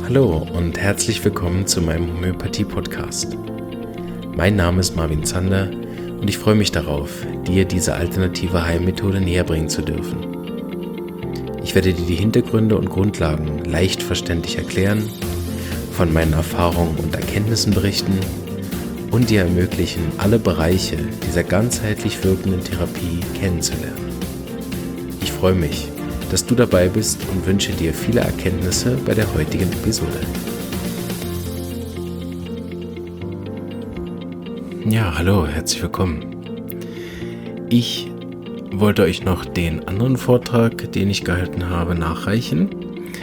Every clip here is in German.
Hallo und herzlich willkommen zu meinem Homöopathie-Podcast. Mein Name ist Marvin Zander und ich freue mich darauf, dir diese alternative Heilmethode näher bringen zu dürfen. Ich werde dir die Hintergründe und Grundlagen leicht verständlich erklären, von meinen Erfahrungen und Erkenntnissen berichten und dir ermöglichen, alle Bereiche dieser ganzheitlich wirkenden Therapie kennenzulernen. Ich freue mich, dass du dabei bist und wünsche dir viele Erkenntnisse bei der heutigen Episode. Ja, hallo, herzlich willkommen. Ich wollte euch noch den anderen Vortrag, den ich gehalten habe, nachreichen.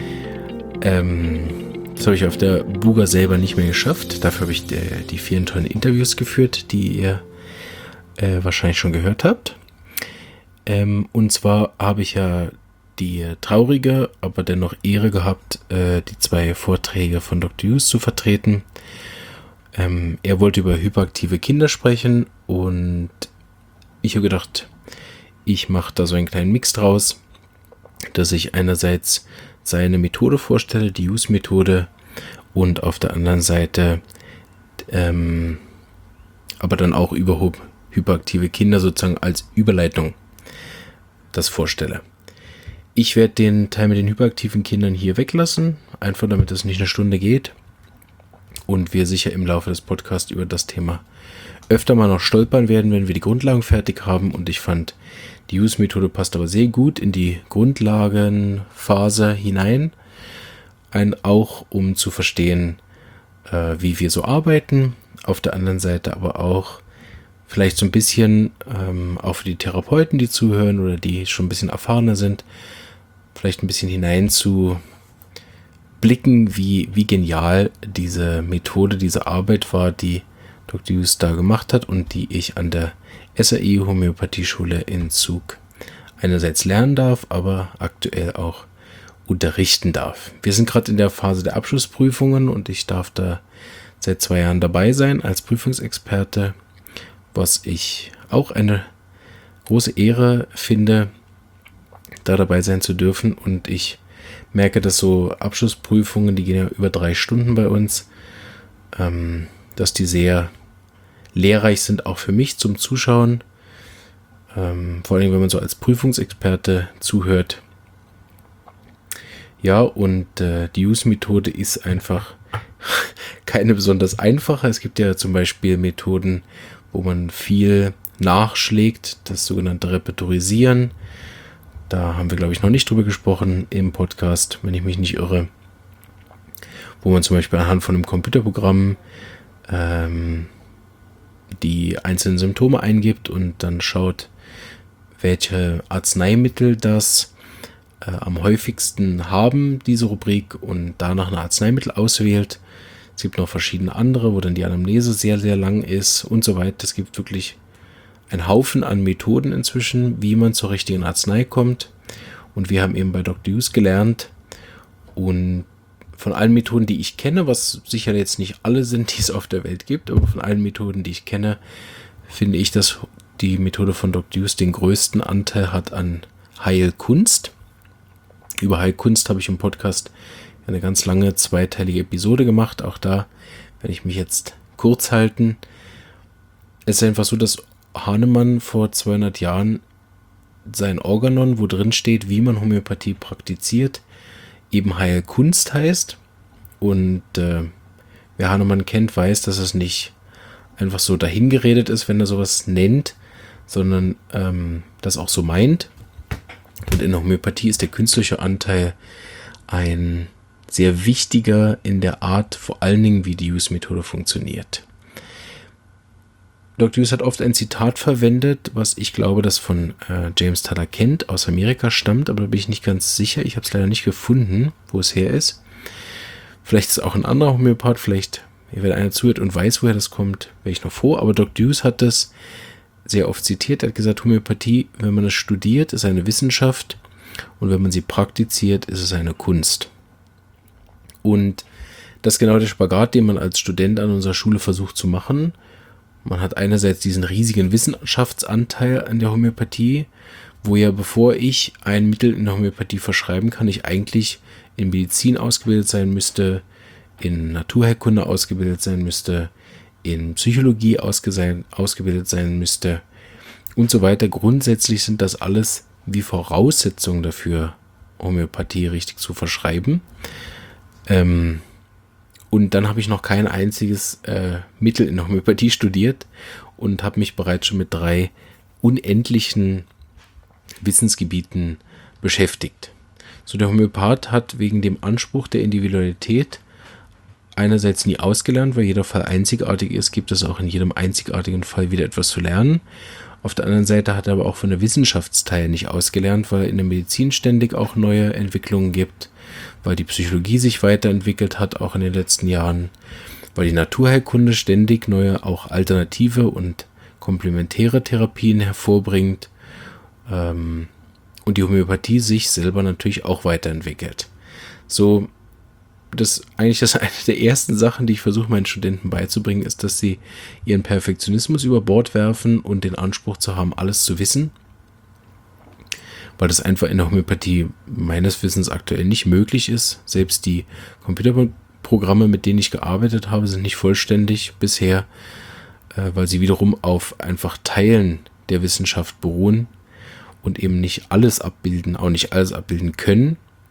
Das habe ich auf der Buga selber nicht mehr geschafft. Dafür habe ich die vielen tollen Interviews geführt, die ihr wahrscheinlich schon gehört habt. Und zwar habe ich ja die traurige, aber dennoch Ehre gehabt, die 2 Vorträge von Dr. Hughes zu vertreten. Er wollte über hyperaktive Kinder sprechen und ich habe gedacht, ich mache da so einen kleinen Mix draus, dass ich einerseits seine Methode vorstelle, die Hughes-Methode, und auf der anderen Seite aber dann auch über hyperaktive Kinder sozusagen als Überleitung das vorstelle. Ich werde den Teil mit den hyperaktiven Kindern hier weglassen, einfach damit es nicht eine Stunde geht und wir sicher im Laufe des Podcasts über das Thema öfter mal noch stolpern werden, wenn wir die Grundlagen fertig haben, und ich fand, die Hughes-Methode passt aber sehr gut in die Grundlagenphase hinein, auch um zu verstehen, wie wir so arbeiten, auf der anderen Seite aber auch vielleicht so ein bisschen auch für die Therapeuten, die zuhören oder die schon ein bisschen erfahrener sind, vielleicht ein bisschen hinein zu blicken, wie genial diese Methode, diese Arbeit war, die Dr. Hughes da gemacht hat und die ich an der SAI Homöopathieschule in Zug einerseits lernen darf, aber aktuell auch unterrichten darf. Wir sind gerade in der Phase der Abschlussprüfungen und ich darf da seit 2 Jahren dabei sein als Prüfungsexperte, was ich auch eine große Ehre finde, da dabei sein zu dürfen, und ich merke, dass so Abschlussprüfungen, die gehen ja über 3 Stunden bei uns, dass die sehr lehrreich sind, auch für mich zum Zuschauen, vor allem wenn man so als Prüfungsexperte zuhört. Ja, und die Hughes-Methode ist einfach keine besonders einfache. Es gibt ja zum Beispiel Methoden, wo man viel nachschlägt, das sogenannte Repertorisieren. Da haben wir, glaube ich, noch nicht drüber gesprochen im Podcast, wenn ich mich nicht irre. Wo man zum Beispiel anhand von einem Computerprogramm die einzelnen Symptome eingibt und dann schaut, welche Arzneimittel das am häufigsten haben, diese Rubrik, und danach ein Arzneimittel auswählt. Es gibt noch verschiedene andere, wo dann die Anamnese sehr, sehr lang ist und so weiter. Es gibt wirklich ein Haufen an Methoden inzwischen, wie man zur richtigen Arznei kommt. Und wir haben eben bei Dr. Hughes gelernt, und von allen Methoden, die ich kenne, was sicher jetzt nicht alle sind, die es auf der Welt gibt, aber von allen Methoden, die ich kenne, finde ich, dass die Methode von Dr. Hughes den größten Anteil hat an Heilkunst. Über Heilkunst habe ich im Podcast eine ganz lange 2-teilige Episode gemacht. Auch da werde ich mich jetzt kurz halten. Es ist einfach so, dass Hahnemann vor 200 Jahren sein Organon, wo drin steht, wie man Homöopathie praktiziert, eben Heilkunst heißt. Und wer Hahnemann kennt, weiß, dass es nicht einfach so dahingeredet ist, wenn er sowas nennt, sondern das auch so meint. Und in der Homöopathie ist der künstliche Anteil ein sehr wichtiger in der Art, vor allen Dingen, wie die Hughes-Methode funktioniert. Dr. Hughes hat oft ein Zitat verwendet, was ich glaube, das von James Taylor Kent aus Amerika stammt, aber da bin ich nicht ganz sicher. Ich habe es leider nicht gefunden, wo es her ist. Vielleicht ist es auch ein anderer Homöopath, vielleicht, wenn einer zuhört und weiß, woher das kommt, wäre ich noch froh. Aber Dr. Hughes hat das sehr oft zitiert. Er hat gesagt, Homöopathie, wenn man es studiert, ist eine Wissenschaft, und wenn man sie praktiziert, ist es eine Kunst. Und das ist genau der Spagat, den man als Student an unserer Schule versucht zu machen. Man hat einerseits diesen riesigen Wissenschaftsanteil an der Homöopathie, wo ja, bevor ich ein Mittel in der Homöopathie verschreiben kann, ich eigentlich in Medizin ausgebildet sein müsste, in Naturheilkunde ausgebildet sein müsste, in Psychologie ausgebildet sein müsste und so weiter. Grundsätzlich sind das alles wie Voraussetzungen dafür, Homöopathie richtig zu verschreiben. Und dann habe ich noch kein einziges Mittel in der Homöopathie studiert und habe mich bereits schon mit 3 unendlichen Wissensgebieten beschäftigt. So, der Homöopath hat wegen dem Anspruch der Individualität einerseits nie ausgelernt, weil jeder Fall einzigartig ist, gibt es auch in jedem einzigartigen Fall wieder etwas zu lernen. Auf der anderen Seite hat er aber auch von der Wissenschaftsteil nicht ausgelernt, weil in der Medizin ständig auch neue Entwicklungen gibt, weil die Psychologie sich weiterentwickelt hat, auch in den letzten Jahren, weil die Naturheilkunde ständig neue, auch alternative und komplementäre Therapien hervorbringt, und die Homöopathie sich selber natürlich auch weiterentwickelt. So, das eine der ersten Sachen, die ich versuche, meinen Studenten beizubringen, ist, dass sie ihren Perfektionismus über Bord werfen und den Anspruch zu haben, alles zu wissen. Weil das einfach in der Homöopathie meines Wissens aktuell nicht möglich ist. Selbst die Computerprogramme, mit denen ich gearbeitet habe, sind nicht vollständig bisher, weil sie wiederum auf einfach Teilen der Wissenschaft beruhen und eben nicht alles abbilden, auch nicht alles abbilden können.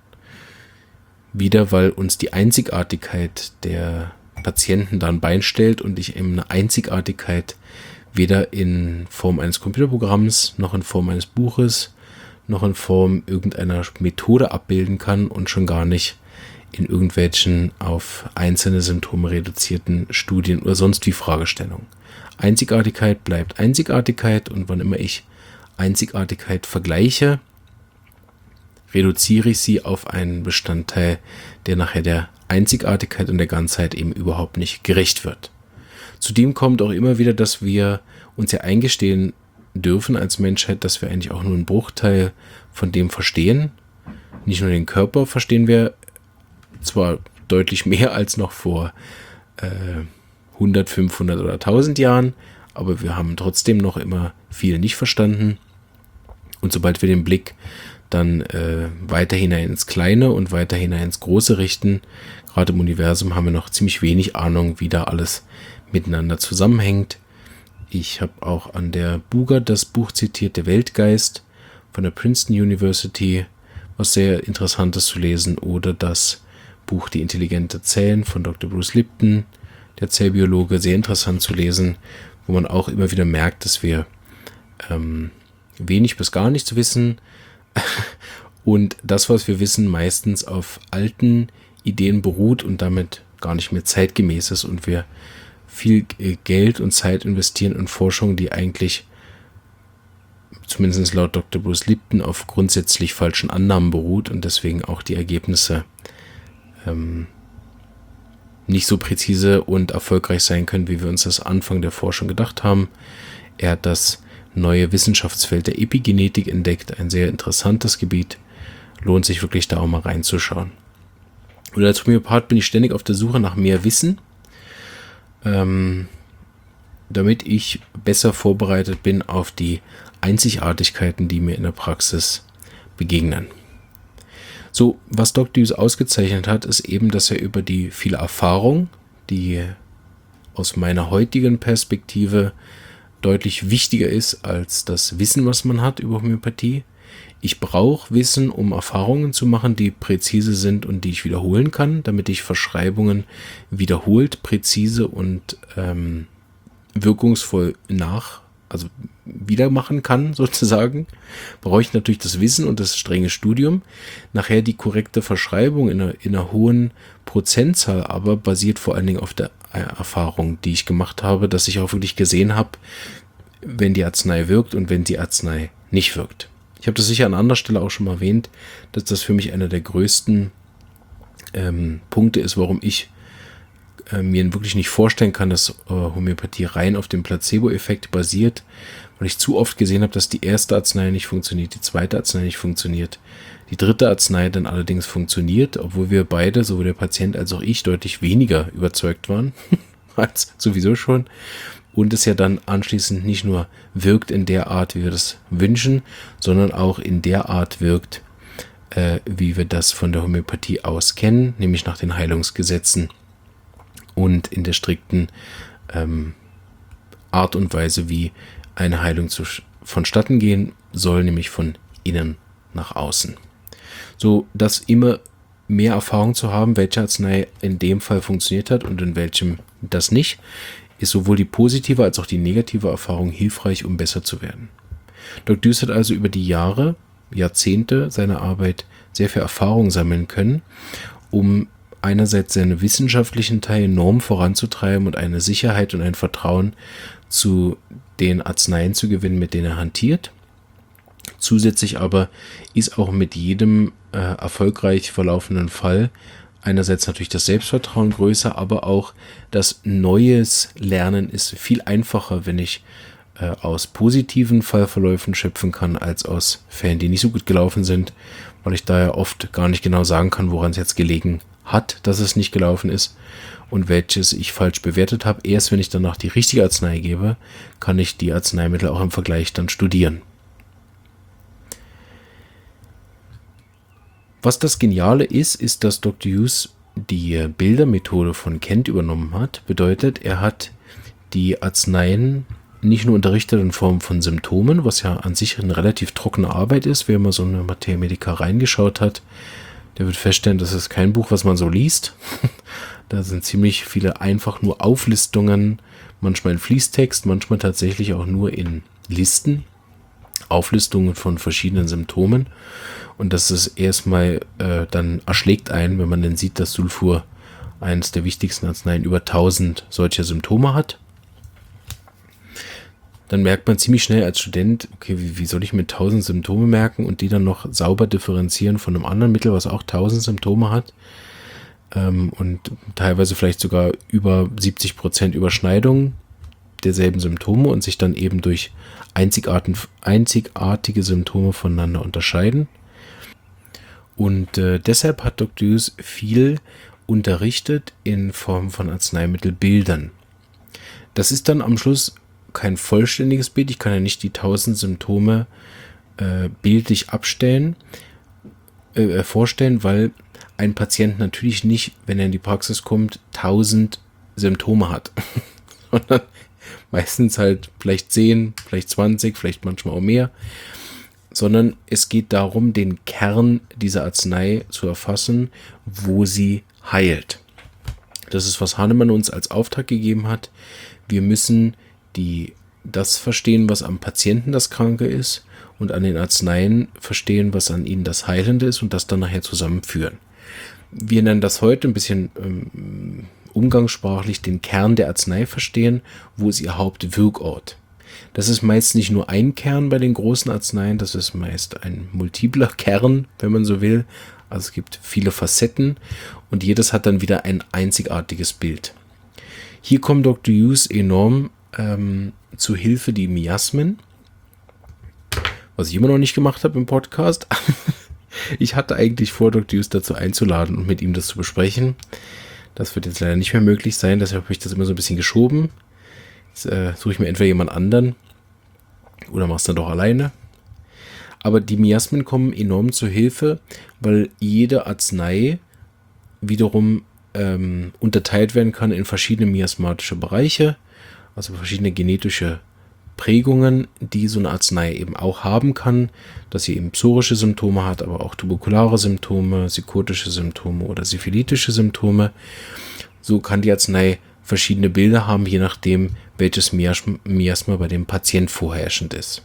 Wieder, weil uns die Einzigartigkeit der Patienten da ein Bein stellt und ich eben eine Einzigartigkeit weder in Form eines Computerprogramms, noch in Form eines Buches, noch in Form irgendeiner Methode abbilden kann und schon gar nicht in irgendwelchen auf einzelne Symptome reduzierten Studien oder sonst wie Fragestellungen. Einzigartigkeit bleibt Einzigartigkeit und wann immer ich Einzigartigkeit vergleiche, reduziere ich sie auf einen Bestandteil, der nachher der Einzigartigkeit und der Ganzheit eben überhaupt nicht gerecht wird. Zudem kommt auch immer wieder, dass wir uns ja eingestehen dürfen als Menschheit, dass wir eigentlich auch nur einen Bruchteil von dem verstehen. Nicht nur den Körper verstehen wir zwar deutlich mehr als noch vor 100, 500 oder 1000 Jahren, aber wir haben trotzdem noch immer viel nicht verstanden. Und sobald wir den Blick dann weiter hinein ins Kleine und weiter hinein ins Große richten, gerade im Universum haben wir noch ziemlich wenig Ahnung, wie da alles miteinander zusammenhängt. Ich habe auch an der Buga das Buch zitiert, Der Weltgeist von der Princeton University, was sehr Interessantes zu lesen, oder das Buch Die intelligente Zellen von Dr. Bruce Lipton, der Zellbiologe, sehr interessant zu lesen, wo man auch immer wieder merkt, dass wir wenig bis gar nichts wissen und das, was wir wissen, meistens auf alten Ideen beruht und damit gar nicht mehr zeitgemäß ist und wir viel Geld und Zeit investieren in Forschung, die eigentlich, zumindest laut Dr. Bruce Lipton, auf grundsätzlich falschen Annahmen beruht und deswegen auch die Ergebnisse nicht so präzise und erfolgreich sein können, wie wir uns das Anfang der Forschung gedacht haben. Er hat das neue Wissenschaftsfeld der Epigenetik entdeckt, ein sehr interessantes Gebiet. Lohnt sich wirklich, da auch mal reinzuschauen. Und als Homöopath bin ich ständig auf der Suche nach mehr Wissen, damit ich besser vorbereitet bin auf die Einzigartigkeiten, die mir in der Praxis begegnen. So, was Dr. Hughes ausgezeichnet hat, ist eben, dass er über die viele Erfahrung, die aus meiner heutigen Perspektive deutlich wichtiger ist als das Wissen, was man hat über Homöopathie. Ich brauche Wissen, um Erfahrungen zu machen, die präzise sind und die ich wiederholen kann, damit ich Verschreibungen wiederholt, präzise und wirkungsvoll wieder machen kann, sozusagen. Brauche ich natürlich das Wissen und das strenge Studium. Nachher die korrekte Verschreibung in einer hohen Prozentzahl, aber basiert vor allen Dingen auf der Erfahrung, die ich gemacht habe, dass ich auch wirklich gesehen habe, wenn die Arznei wirkt und wenn die Arznei nicht wirkt. Ich habe das sicher an anderer Stelle auch schon mal erwähnt, dass das für mich einer der größten Punkte ist, warum ich mir wirklich nicht vorstellen kann, dass Homöopathie rein auf dem Placebo-Effekt basiert, weil ich zu oft gesehen habe, dass die erste Arznei nicht funktioniert, die zweite Arznei nicht funktioniert, die dritte Arznei dann allerdings funktioniert, obwohl wir beide, sowohl der Patient als auch ich, deutlich weniger überzeugt waren, als sowieso schon, und es ja dann anschließend nicht nur wirkt in der Art, wie wir das wünschen, sondern auch in der Art wirkt, wie wir das von der Homöopathie aus kennen, nämlich nach den Heilungsgesetzen und in der strikten Art und Weise, wie eine Heilung vonstatten gehen soll, nämlich von innen nach außen. So dass immer mehr Erfahrung zu haben, welche Arznei in dem Fall funktioniert hat und in welchem das nicht, ist sowohl die positive als auch die negative Erfahrung hilfreich, um besser zu werden. Dr. Deuce hat also über die Jahrzehnte seiner Arbeit sehr viel Erfahrung sammeln können, um einerseits seine wissenschaftlichen Teil enorm voranzutreiben und eine Sicherheit und ein Vertrauen zu den Arzneien zu gewinnen, mit denen er hantiert. Zusätzlich aber ist auch mit jedem erfolgreich verlaufenden Fall einerseits natürlich das Selbstvertrauen größer, aber auch das neues Lernen ist viel einfacher, wenn ich aus positiven Fallverläufen schöpfen kann, als aus Fällen, die nicht so gut gelaufen sind, weil ich da ja oft gar nicht genau sagen kann, woran es jetzt gelegen hat, dass es nicht gelaufen ist und welches ich falsch bewertet habe. Erst wenn ich danach die richtige Arznei gebe, kann ich die Arzneimittel auch im Vergleich dann studieren. Was das Geniale ist, dass Dr. Deuce die Bildermethode von Kent übernommen hat. Bedeutet, er hat die Arzneien nicht nur unterrichtet in Form von Symptomen, was ja an sich eine relativ trockene Arbeit ist. Wer mal so eine Materia Medica reingeschaut hat, der wird feststellen, das ist kein Buch, was man so liest. Da sind ziemlich viele einfach nur Auflistungen, manchmal in Fließtext, manchmal tatsächlich auch nur in Listen. Auflistungen von verschiedenen Symptomen. Und das ist erstmal dann erschlägt einen, wenn man dann sieht, dass Sulfur eines der wichtigsten Arzneien über 1000 solcher Symptome hat. Dann merkt man ziemlich schnell als Student, okay, wie soll ich mir 1000 Symptome merken und die dann noch sauber differenzieren von einem anderen Mittel, was auch 1000 Symptome hat und teilweise vielleicht sogar über 70% Überschneidung derselben Symptome und sich dann eben durch einzigartige Symptome voneinander unterscheiden. Und deshalb hat Dr. Deuce viel unterrichtet in Form von Arzneimittelbildern. Das ist dann am Schluss kein vollständiges Bild. Ich kann ja nicht die 1000 Symptome bildlich vorstellen, weil ein Patient natürlich nicht, wenn er in die Praxis kommt, 1000 Symptome hat, sondern meistens halt vielleicht 10, vielleicht 20, vielleicht manchmal auch mehr, sondern es geht darum, den Kern dieser Arznei zu erfassen, wo sie heilt. Das ist, was Hahnemann uns als Auftrag gegeben hat. Wir müssen das verstehen, was am Patienten das Kranke ist und an den Arzneien verstehen, was an ihnen das Heilende ist und das dann nachher zusammenführen. Wir nennen das heute ein bisschen umgangssprachlich den Kern der Arznei verstehen, wo ist ihr Hauptwirkort. Das ist meist nicht nur ein Kern bei den großen Arzneien, das ist meist ein multipler Kern, wenn man so will. Also es gibt viele Facetten und jedes hat dann wieder ein einzigartiges Bild. Hier kommt Dr. Deuce enorm zu Hilfe die Miasmen, was ich immer noch nicht gemacht habe im Podcast. Ich hatte eigentlich vor, Dr. Deuce dazu einzuladen und mit ihm das zu besprechen. Das wird jetzt leider nicht mehr möglich sein, deshalb habe ich das immer so ein bisschen geschoben. Jetzt suche ich mir entweder jemand anderen oder mache es dann doch alleine. Aber die Miasmen kommen enorm zur Hilfe, weil jede Arznei wiederum unterteilt werden kann in verschiedene miasmatische Bereiche, also verschiedene genetische Prägungen, die so eine Arznei eben auch haben kann, dass sie eben psorische Symptome hat, aber auch tuberkulare Symptome, psychotische Symptome oder syphilitische Symptome. So kann die Arznei verschiedene Bilder haben, je nachdem, welches Miasma bei dem Patient vorherrschend ist.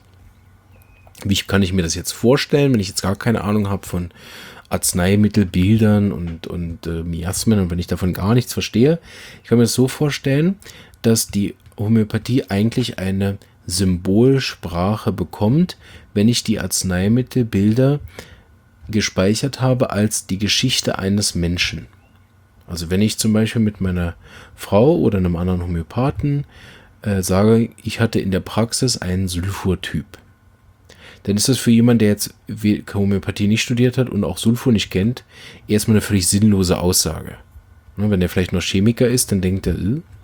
Wie kann ich mir das jetzt vorstellen, wenn ich jetzt gar keine Ahnung habe von Arzneimittelbildern und Miasmen und wenn ich davon gar nichts verstehe? Ich kann mir das so vorstellen, dass die Homöopathie eigentlich eine Symbolsprache bekommt, wenn ich die Arzneimittelbilder gespeichert habe als die Geschichte eines Menschen. Also wenn ich zum Beispiel mit meiner Frau oder einem anderen Homöopathen sage, ich hatte in der Praxis einen Sulfurtyp, dann ist das für jemanden, der jetzt Homöopathie nicht studiert hat und auch Sulfur nicht kennt, erstmal eine völlig sinnlose Aussage. Wenn der vielleicht noch Chemiker ist, dann denkt er,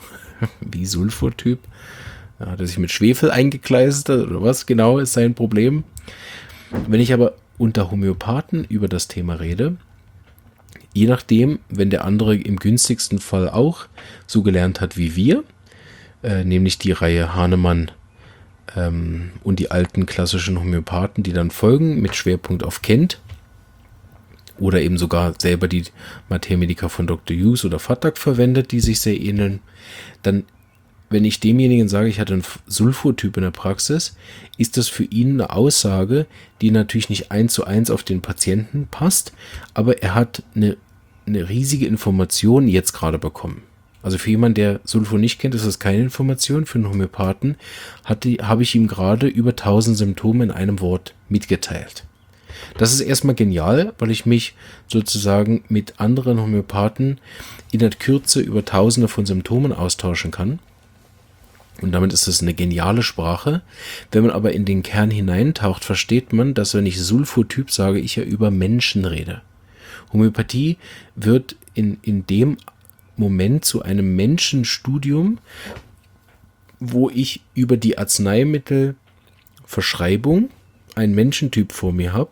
wie Sulfurtyp? Hat er sich mit Schwefel eingekleistert oder was genau ist sein Problem? Wenn ich aber unter Homöopathen über das Thema rede, je nachdem, wenn der andere im günstigsten Fall auch so gelernt hat wie wir, nämlich die Reihe Hahnemann und die alten klassischen Homöopathen, die dann folgen, mit Schwerpunkt auf Kent, oder eben sogar selber die Materia von Dr. Hughes oder Fattak verwendet, die sich sehr ähneln, dann, wenn ich demjenigen sage, ich hatte einen Sulfurtyp in der Praxis, ist das für ihn eine Aussage, die natürlich nicht 1:1 auf den Patienten passt, aber er hat eine riesige Information jetzt gerade bekommen. Also für jemanden, der Sulfur nicht kennt, ist das keine Information. Für einen Homöopathen habe ich ihm gerade über 1000 Symptome in einem Wort mitgeteilt. Das ist erstmal genial, weil ich mich sozusagen mit anderen Homöopathen in der Kürze über Tausende von Symptomen austauschen kann. Und damit ist es eine geniale Sprache. Wenn man aber in den Kern hineintaucht, versteht man, dass wenn ich Sulfurtyp sage, ich ja über Menschen rede. Homöopathie wird in dem Moment zu einem Menschenstudium, wo ich über die Arzneimittelverschreibung einen Menschentyp vor mir habe,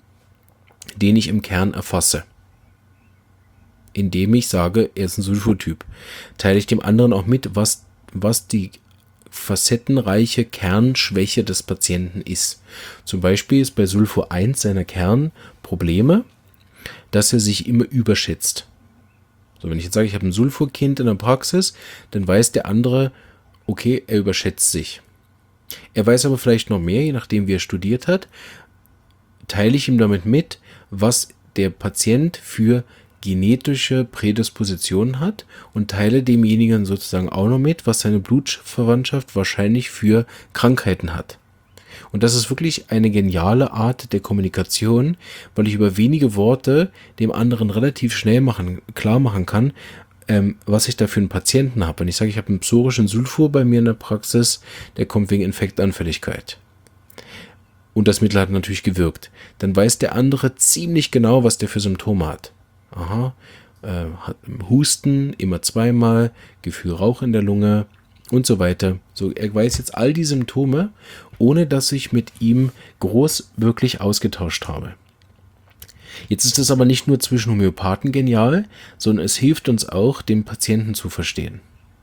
den ich im Kern erfasse. Indem ich sage, er ist ein Sulfurtyp. Teile ich dem anderen auch mit, was die facettenreiche Kernschwäche des Patienten ist. Zum Beispiel ist bei Sulfur 1 seiner Kernprobleme, dass er sich immer überschätzt. So, wenn ich jetzt sage, ich habe ein Sulfurkind in der Praxis, dann weiß der andere, okay, er überschätzt sich. Er weiß aber vielleicht noch mehr, je nachdem wie er studiert hat, teile ich ihm damit mit, was der Patient für genetische Prädispositionen hat und teile demjenigen sozusagen auch noch mit, was seine Blutsverwandtschaft wahrscheinlich für Krankheiten hat. Und das ist wirklich eine geniale Art der Kommunikation, weil ich über wenige Worte dem anderen relativ schnell klar machen kann, was ich da für einen Patienten habe. Wenn ich sage, ich habe einen psorischen Sulfur bei mir in der Praxis, der kommt wegen Infektanfälligkeit. Und das Mittel hat natürlich gewirkt. Dann weiß der andere ziemlich genau, was der für Symptome hat. Aha, hat Husten, immer zweimal, Gefühl Rauch in der Lunge und so weiter. So, er weiß jetzt all die Symptome, ohne dass ich mit ihm groß wirklich ausgetauscht habe. Jetzt ist das aber nicht nur zwischen Homöopathen genial, sondern es hilft uns auch, den Patienten zu verstehen.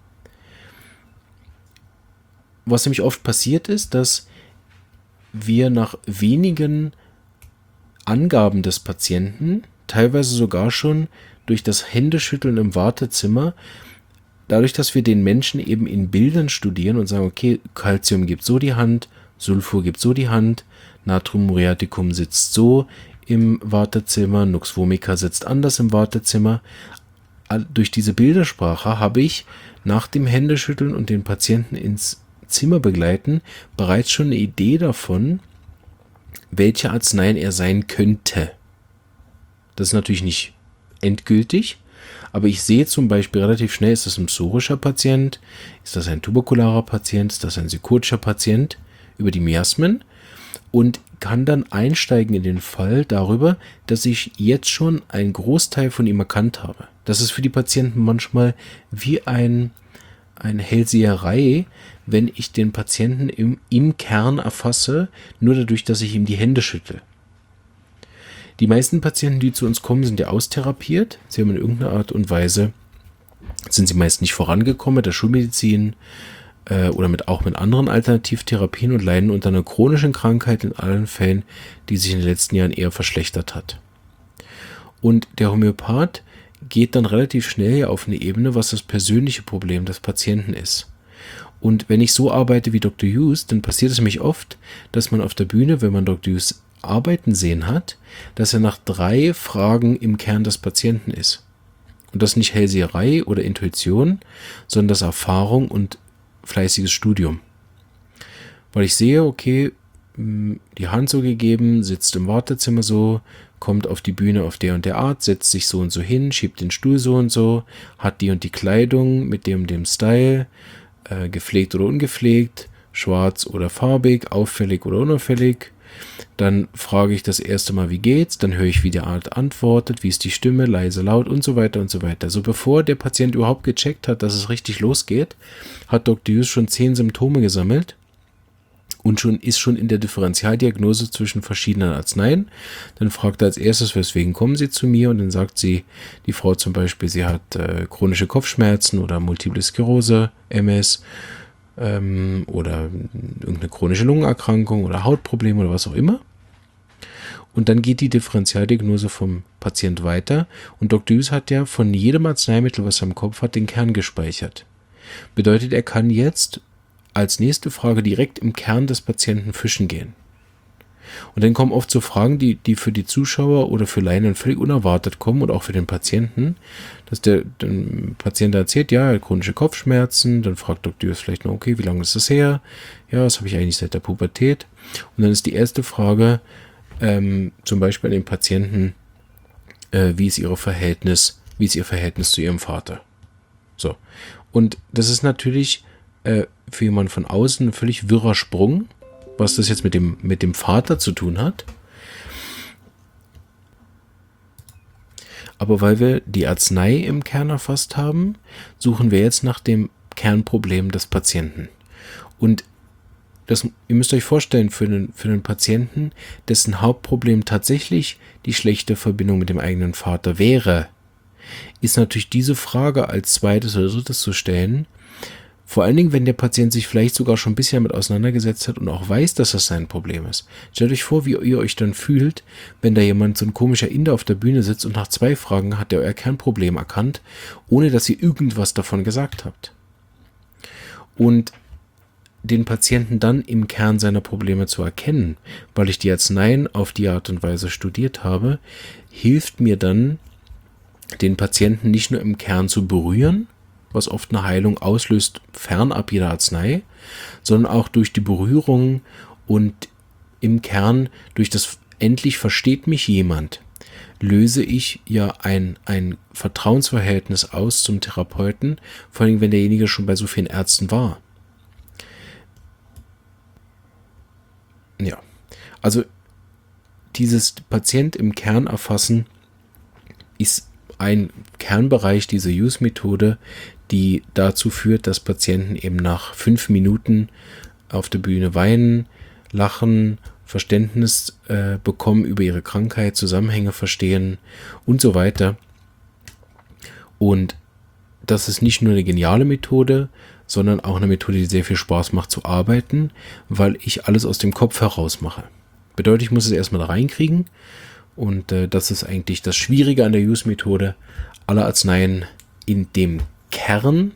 Was nämlich oft passiert ist, dass wir nach wenigen Angaben des Patienten, teilweise sogar schon durch das Händeschütteln im Wartezimmer, dadurch, dass wir den Menschen eben in Bildern studieren und sagen, okay, Calcium gibt so die Hand, Sulfur gibt so die Hand, Natrium muriaticum sitzt so im Wartezimmer, Nux vomica sitzt anders im Wartezimmer. Durch diese Bildersprache habe ich nach dem Händeschütteln und den Patienten ins Zimmer begleiten bereits schon eine Idee davon, welche Arzneien er sein könnte. Das ist natürlich nicht endgültig, aber ich sehe zum Beispiel relativ schnell, ist das ein psorischer Patient, ist das ein tuberkularer Patient, ist das ein psychotischer Patient über die Miasmen und kann dann einsteigen in den Fall darüber, dass ich jetzt schon einen Großteil von ihm erkannt habe. Das ist für die Patienten manchmal wie eine Hellseherei, wenn ich den Patienten im Kern erfasse, nur dadurch, dass ich ihm die Hände schüttle. Die meisten Patienten, die zu uns kommen, sind ja austherapiert. Sie haben in irgendeiner Art und Weise, sind sie meist nicht vorangekommen mit der Schulmedizin oder auch mit anderen Alternativtherapien und leiden unter einer chronischen Krankheit in allen Fällen, die sich in den letzten Jahren eher verschlechtert hat. Und der Homöopath geht dann relativ schnell auf eine Ebene, was das persönliche Problem des Patienten ist. Und wenn ich so arbeite wie Dr. Hughes, dann passiert es nämlich oft, dass man auf der Bühne, wenn man Dr. Hughes arbeiten sehen hat, dass er nach 3 Fragen im Kern des Patienten ist. Und das nicht Hellseherei oder Intuition, sondern das Erfahrung und fleißiges Studium. Weil ich sehe, okay, die Hand so gegeben, sitzt im Wartezimmer so, kommt auf die Bühne auf der und der Art, setzt sich so und so hin, schiebt den Stuhl so und so, hat die und die Kleidung mit dem und dem Style, gepflegt oder ungepflegt, schwarz oder farbig, auffällig oder unauffällig. Dann frage ich das erste Mal, wie geht's? Dann höre ich, wie der Arzt antwortet, wie ist die Stimme, leise, laut und so weiter und so weiter. So bevor der Patient überhaupt gecheckt hat, dass es richtig losgeht, hat Dr. Hughes schon 10 Symptome gesammelt und ist schon in der Differentialdiagnose zwischen verschiedenen Arzneien. Dann fragt er als erstes, weswegen kommen Sie zu mir? Und dann sagt die Frau zum Beispiel, sie hat chronische Kopfschmerzen oder Multiple Sklerose, MS, oder irgendeine chronische Lungenerkrankung oder Hautprobleme oder was auch immer. Und dann geht die Differentialdiagnose vom Patient weiter. Und Dr. Hughes hat ja von jedem Arzneimittel, was er im Kopf hat, den Kern gespeichert. Bedeutet, er kann jetzt als nächste Frage direkt im Kern des Patienten fischen gehen. Und dann kommen oft so Fragen, die für die Zuschauer oder für Laien völlig unerwartet kommen und auch für den Patienten, dass der Patient erzählt, ja, er hat chronische Kopfschmerzen, dann fragt Dr. Hughes vielleicht noch, okay, wie lange ist das her? Ja, das habe ich eigentlich seit der Pubertät. Und dann ist die erste Frage, zum Beispiel an den Patienten, wie ist ihr Verhältnis zu ihrem Vater? So. Und das ist natürlich für jemanden von außen ein völlig wirrer Sprung, was das jetzt mit dem Vater zu tun hat. Aber weil wir die Arznei im Kern erfasst haben, suchen wir jetzt nach dem Kernproblem des Patienten. Und ihr müsst euch vorstellen, für einen Patienten, dessen Hauptproblem tatsächlich die schlechte Verbindung mit dem eigenen Vater wäre, ist natürlich diese Frage als zweites oder drittes zu stellen. Vor allen Dingen, wenn der Patient sich vielleicht sogar schon ein bisschen damit auseinandergesetzt hat und auch weiß, dass das sein Problem ist. Stellt euch vor, wie ihr euch dann fühlt, wenn da jemand, so ein komischer Inder auf der Bühne sitzt und nach 2 Fragen hat er euer Kernproblem erkannt, ohne dass ihr irgendwas davon gesagt habt. Und den Patienten dann im Kern seiner Probleme zu erkennen, weil ich die Arzneien auf die Art und Weise studiert habe, hilft mir dann, den Patienten nicht nur im Kern zu berühren, was oft eine Heilung auslöst, fernab jeder Arznei, sondern auch durch die Berührung und im Kern, durch das endlich versteht mich jemand, löse ich ja ein Vertrauensverhältnis aus zum Therapeuten, vor allem wenn derjenige schon bei so vielen Ärzten war. Ja, also dieses Patient im Kern erfassen ist ein Kernbereich dieser Hughes-Methode, die dazu führt, dass Patienten eben nach 5 Minuten auf der Bühne weinen, lachen, Verständnis bekommen über ihre Krankheit, Zusammenhänge verstehen und so weiter. Und das ist nicht nur eine geniale Methode, sondern auch eine Methode, die sehr viel Spaß macht zu arbeiten, weil ich alles aus dem Kopf heraus mache. Bedeutet, ich muss es erstmal da reinkriegen und das ist eigentlich das Schwierige an der Hughes-Methode, alle Arzneien in dem Kern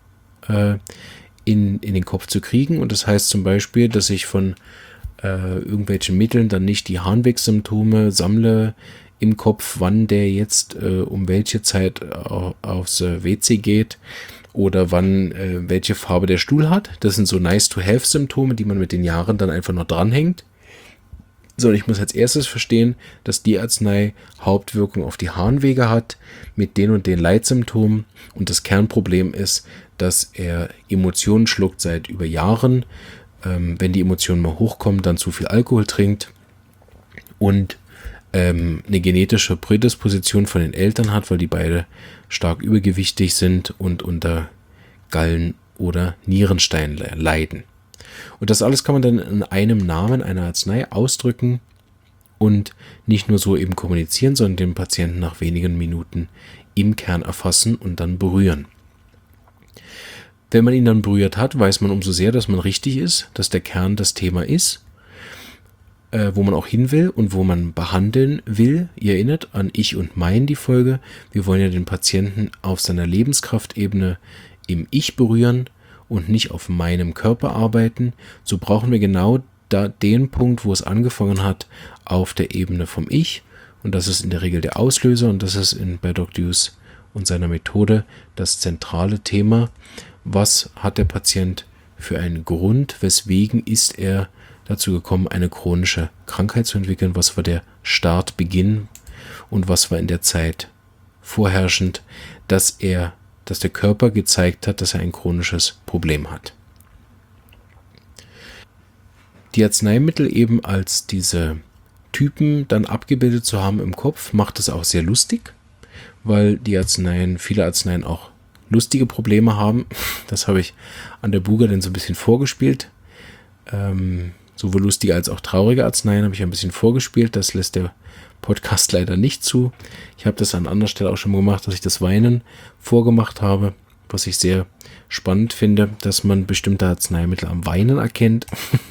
in den Kopf zu kriegen. Und das heißt zum Beispiel, dass ich von irgendwelchen Mitteln dann nicht die Harnwegsymptome sammle im Kopf, wann der jetzt um welche Zeit aufs WC geht oder wann welche Farbe der Stuhl hat. Das sind so Nice-to-have-Symptome, die man mit den Jahren dann einfach noch dranhängt. Sondern ich muss als erstes verstehen, dass die Arznei Hauptwirkung auf die Harnwege hat mit den und den Leitsymptomen. Und das Kernproblem ist, dass er Emotionen schluckt seit über Jahren. Wenn die Emotionen mal hochkommen, dann zu viel Alkohol trinkt und eine genetische Prädisposition von den Eltern hat, weil die beide stark übergewichtig sind und unter Gallen- oder Nierenstein leiden. Und das alles kann man dann in einem Namen einer Arznei ausdrücken und nicht nur so eben kommunizieren, sondern den Patienten nach wenigen Minuten im Kern erfassen und dann berühren. Wenn man ihn dann berührt hat, weiß man umso sehr, dass man richtig ist, dass der Kern das Thema ist, wo man auch hin will und wo man behandeln will. Ihr erinnert an Ich und Mein, die Folge. Wir wollen ja den Patienten auf seiner Lebenskraftebene im Ich berühren und nicht auf meinem Körper arbeiten. So brauchen wir genau den Punkt, wo es angefangen hat, auf der Ebene vom Ich. Und das ist in der Regel der Auslöser und das ist bei Dr. Hughes und seiner Methode das zentrale Thema. Was hat der Patient für einen Grund? Weswegen ist er dazu gekommen, eine chronische Krankheit zu entwickeln? Was war der Startbeginn und was war in der Zeit vorherrschend, dass der Körper gezeigt hat, dass er ein chronisches Problem hat? Die Arzneimittel eben als diese Typen dann abgebildet zu haben im Kopf, macht es auch sehr lustig, weil viele Arzneien auch lustige Probleme haben. Das habe ich an der Buga dann so ein bisschen vorgespielt. sowohl lustige als auch traurige Arzneien habe ich ein bisschen vorgespielt. Das lässt der Podcast leider nicht zu. Ich habe das an anderer Stelle auch schon mal gemacht, dass ich das Weinen vorgemacht habe, was ich sehr spannend finde, dass man bestimmte Arzneimittel am Weinen erkennt.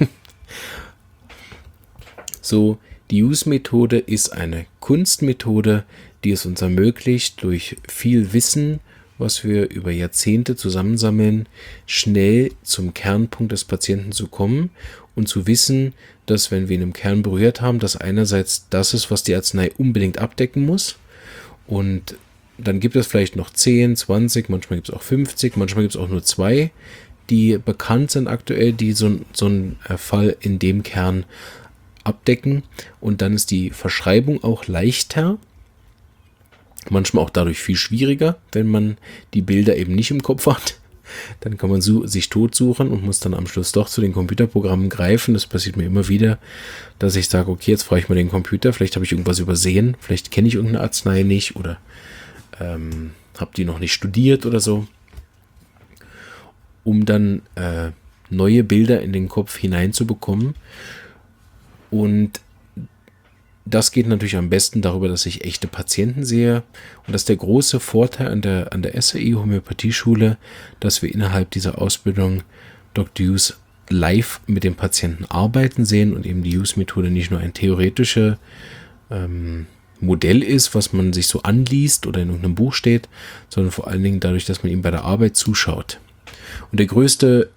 So, die Use-Methode ist eine Kunstmethode, die es uns ermöglicht, durch viel Wissen, was wir über Jahrzehnte zusammensammeln, schnell zum Kernpunkt des Patienten zu kommen und zu wissen, dass, wenn wir ihn im Kern berührt haben, das einerseits das ist, was die Arznei unbedingt abdecken muss, und dann gibt es vielleicht noch 10, 20, manchmal gibt es auch 50, manchmal gibt es auch nur 2, die bekannt sind aktuell, die so einen Fall in dem Kern abdecken, und dann ist die Verschreibung auch leichter, manchmal auch dadurch viel schwieriger, wenn man die Bilder eben nicht im Kopf hat. Dann kann man sich totsuchen und muss dann am Schluss doch zu den Computerprogrammen greifen. Das passiert mir immer wieder, dass ich sage, okay, jetzt frage ich mal den Computer, vielleicht habe ich irgendwas übersehen, vielleicht kenne ich irgendeine Arznei nicht oder habe die noch nicht studiert oder so, um dann neue Bilder in den Kopf hineinzubekommen. Und das geht natürlich am besten darüber, dass ich echte Patienten sehe. Und das ist der große Vorteil an der SAI Homöopathieschule, dass wir innerhalb dieser Ausbildung Dr. Hughes live mit dem Patienten arbeiten sehen und eben die Hughes-Methode nicht nur ein theoretisches Modell ist, was man sich so anliest oder in irgendeinem Buch steht, sondern vor allen Dingen dadurch, dass man ihm bei der Arbeit zuschaut. Und die größte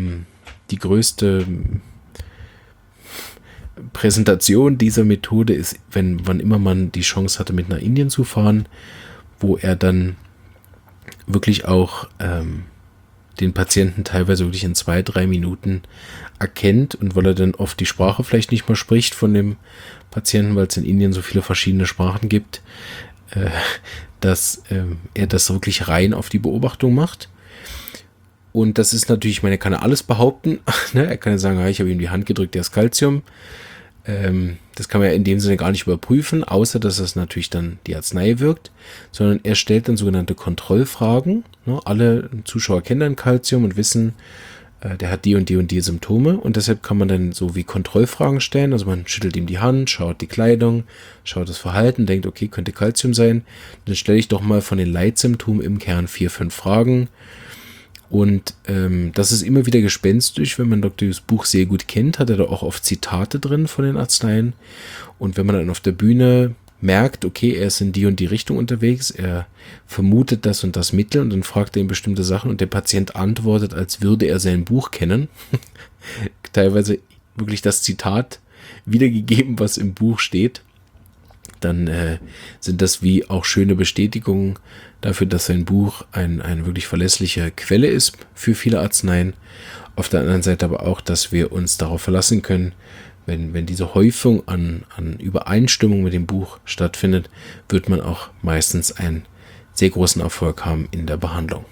Präsentation dieser Methode ist, wann immer man die Chance hatte, mit nach Indien zu fahren, wo er dann wirklich auch den Patienten teilweise wirklich in 2-3 Minuten erkennt, und weil er dann oft die Sprache vielleicht nicht mal spricht von dem Patienten, weil es in Indien so viele verschiedene Sprachen gibt, dass er das wirklich rein auf die Beobachtung macht. Und das ist natürlich, ich meine, er kann alles behaupten. Ne? Er kann ja sagen, ich habe ihm die Hand gedrückt, der ist Calcium. Das kann man ja in dem Sinne gar nicht überprüfen, außer dass es natürlich dann die Arznei wirkt, sondern er stellt dann sogenannte Kontrollfragen. Ne? Alle Zuschauer kennen dann Calcium und wissen, der hat die und die und die Symptome, und deshalb kann man dann so wie Kontrollfragen stellen. Also man schüttelt ihm die Hand, schaut die Kleidung, schaut das Verhalten, denkt, okay, könnte Calcium sein. Dann stelle ich doch mal von den Leitsymptomen im Kern 4-5 Fragen. Und das ist immer wieder gespenstisch. Wenn man Dr. Hughes Buch sehr gut kennt, hat er da auch oft Zitate drin von den Arzneien. Und wenn man dann auf der Bühne merkt, okay, er ist in die und die Richtung unterwegs, er vermutet das und das Mittel, und dann fragt er ihm bestimmte Sachen und der Patient antwortet, als würde er sein Buch kennen. Teilweise wirklich das Zitat wiedergegeben, was im Buch steht. Dann sind das wie auch schöne Bestätigungen dafür, dass sein Buch eine wirklich verlässliche Quelle ist für viele Arzneien. Auf der anderen Seite aber auch, dass wir uns darauf verlassen können, wenn diese Häufung an Übereinstimmung mit dem Buch stattfindet, wird man auch meistens einen sehr großen Erfolg haben in der Behandlung.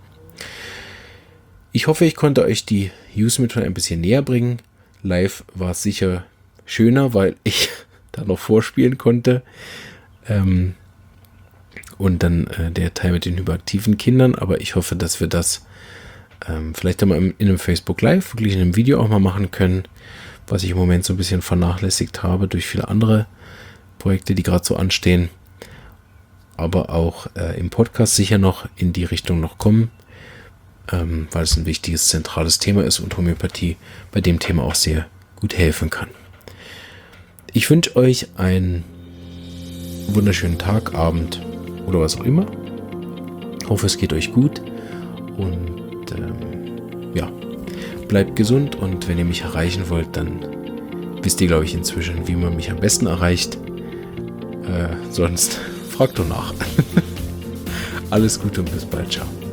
Ich hoffe, ich konnte euch die Hughes-Methode ein bisschen näher bringen. Live war es sicher schöner, weil ich da noch vorspielen konnte. Und dann der Teil mit den hyperaktiven Kindern. Aber ich hoffe, dass wir das vielleicht einmal in einem Facebook Live, wirklich in einem Video auch mal machen können, was ich im Moment so ein bisschen vernachlässigt habe durch viele andere Projekte, die gerade so anstehen. Aber auch im Podcast sicher noch in die Richtung noch kommen, weil es ein wichtiges, zentrales Thema ist und Homöopathie bei dem Thema auch sehr gut helfen kann. Ich wünsche euch einen wunderschönen Tag, Abend oder was auch immer. Ich hoffe, es geht euch gut und bleibt gesund, und wenn ihr mich erreichen wollt, dann wisst ihr, glaube ich, inzwischen, wie man mich am besten erreicht. Sonst fragt doch nach. Alles Gute und bis bald. Ciao.